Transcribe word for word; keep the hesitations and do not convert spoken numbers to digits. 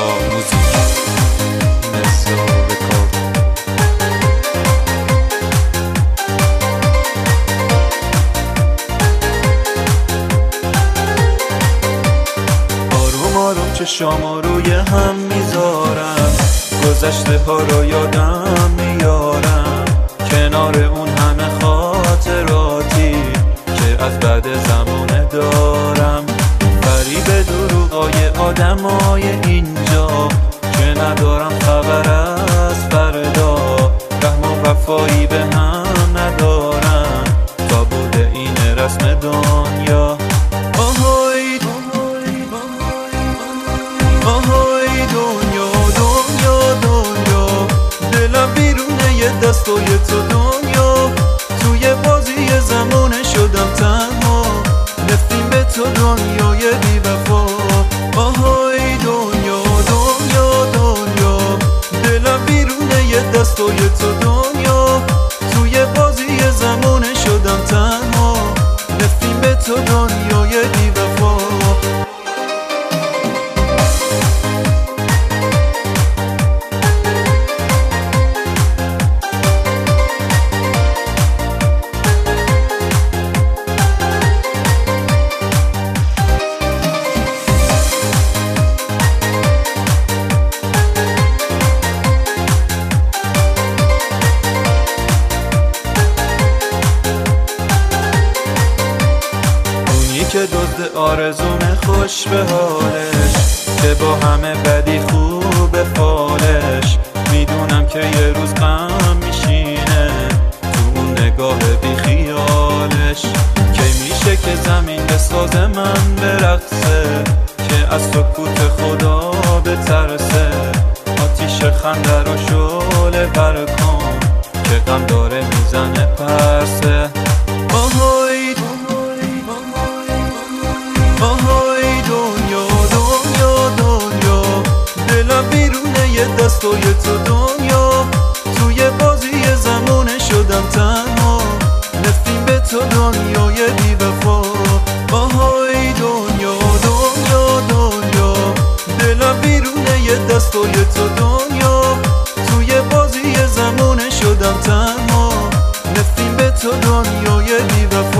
موزیک نصاب کار. آروم آروم چشامو روی هم میذارم، گذشته ها رو یادم میارم، کنار اون همه خاطراتی که از بعد زمانه دارم. فریب دروغای آدمای اینجا که ندارم خبر از فردا، رحم و وفایی به هم ندارم تا بوده این رسم دنیا. آهای آهای دنیا دنیا دنیا، دلم بیرونه یه دستای تو دنیا، توی بازی زمانه شدم تنها، نفرین به تو دنیای بی وفا. آهای دنیا دنیا دنیا، دلم بیرونه یه دستای تو دنیا، توی بازی زمانه شدم تنها، نفرین به تو دنیای بی وفا. که دزد آرزومه خوش به حالش، که با همه بدی خوب فالش، میدونم که یه روز غم میشینه تو اون نگاه بی خیالش. کی میشه که زمین به ساز من برقصه، که از سکوت خدا بترسه، آتیش خنده رو شعله برکن که غم داره میزنه پرسه. آهای آهای دنیا دنیا دنیا، دلم بیرونه یه دستای تو دنیا، توی بازی زمانه شدم تنها، نفرین به تو دنیای بی وفا. آهای دنیا دنیا دنیا، دلم بیرونه یه دستای تو دنیا، توی بازی زمانه شدم تنها، نفرین به تو دنیای بی وفا.